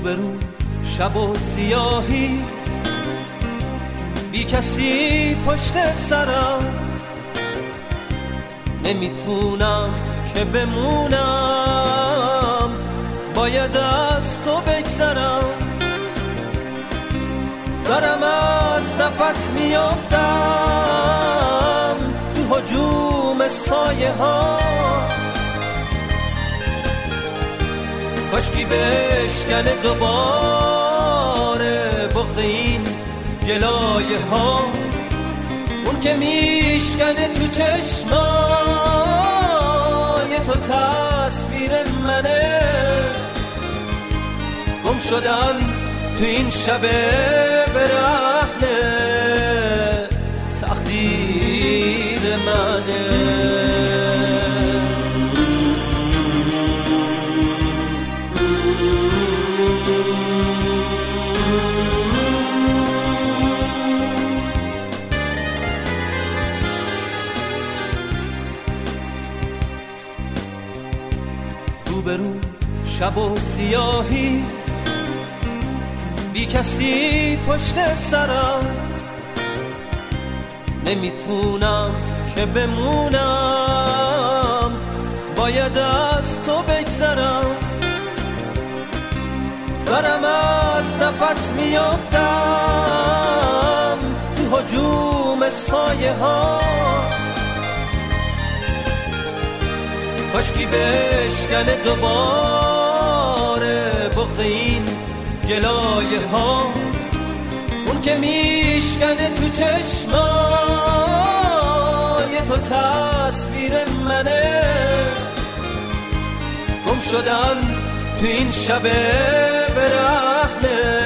روبرو شب و سیاهی، بی کسی پشت سرم، نمیتونم که بمونم، باید از تو بگذرم. دارم از نفس میافتم تو هجوم سایه ها، کاشکی بشکنه دوباره بغض این گلایه ها، اون که میشکنه تو چشمای تو تصویر منه. گم شدن تو این شب برهنه تقدیر منه. روبرو شب و سیاهی، بی کسی پشت سرم، نمیتونم که بمونم، باید از تو بگذرم. دارم از نفس میافتم تو هجوم سایه ها، کاشکی بشکنه دوباره بغض این گلایه ها، اون که میشکنه تو چشمای تو تصویر منه. گم شدن تو این شب برهنه